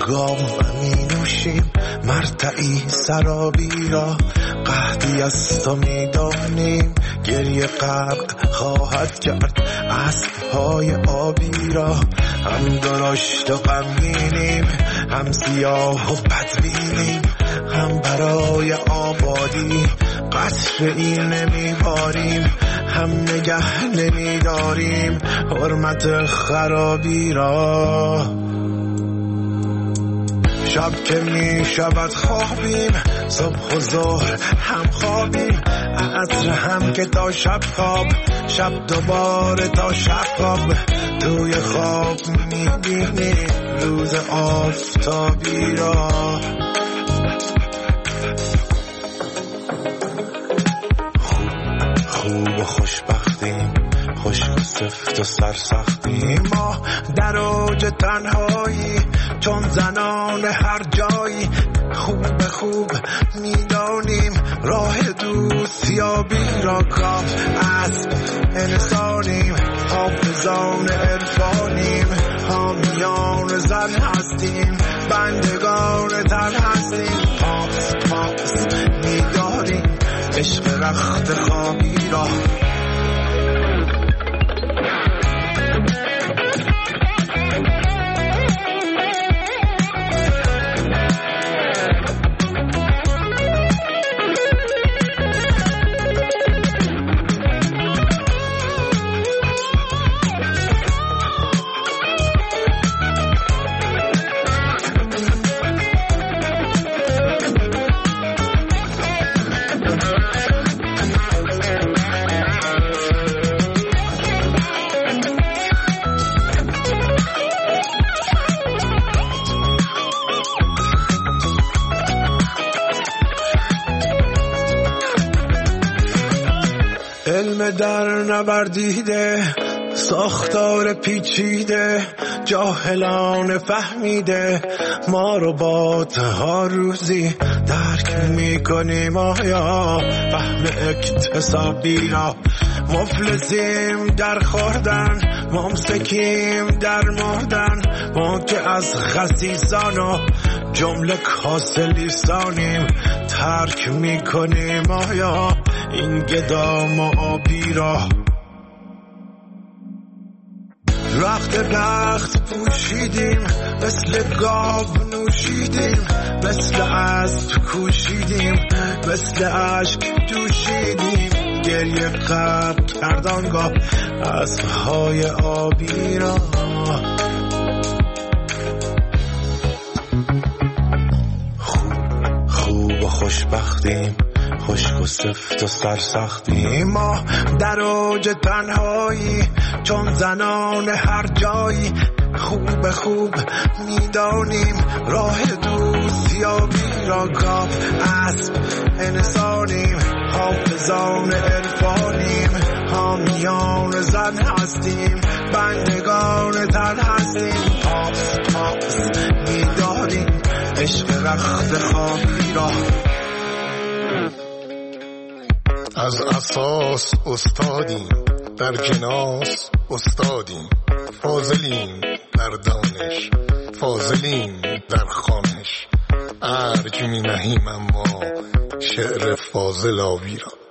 گام می نوشیم مرتعی سرابی را، قحطی از تو می دانیم گریه غرق خواهد کرد اسب‌های آبی را. هم درشت و غمگینیم، هم سیاه و بدبینیم، هم برای آبادی قطره‌ای نمیباریم، هم نگه نمیداریم حرمت خرابی را. شب که می شود خوابیم، صبح و ظهر هم خوابیم، عصر هم که تا شب خواب، شب دوباره تا شب خواب. توی خواب می بینیم روز آفتابی را. خوب و خوشبختیم، خشک و سفت و سرسختیم، ما در اوج تنهایی چون زنان هر جایی. خوب میدانیم راه دوستیابی را، کاف اسب انسانیم، حافظان عرفانیم، حامیان زن هستیم، بندگان تن هستیم. پاس میداریم عشق رخت خوابی را. علم در نوردیده، ساختار پیچیده، جاهلان فهمیده، ما ربات ها روزی درک میکنیم آیا فهم اکتسابی را. مفلسیم در خوردن، ممسکیم در مردن، ما که از خسیسان و جمله کاسلیسانیم ترک میکنیم آیا این گدام و آبی را. رخت پوشیدیم، مثل گاو نوشیدیم، مثل اسب کوشیدیم، مثل اشک جوشیدیم، گریه غرق کرد آنگاه اسب‌های آبی را. خوب و خوشبختیم، خشک و سفت و سرسختیم، ما در اوج تنهایی چون زنان هر جایی. خوب میدانیم راه دوستیابی را، کاف اسب انسانیم، حافظان عرفانیم، حامیان زن هستیم، بندگان تن هستیم. پاس میداریم عشق رخت خوابی را. از اساس استادیم، در جناس استادیم، فاضلیم در دانش، فاضلیم در خوانش، ارج می نهیم اما شعر فاضل آبی را.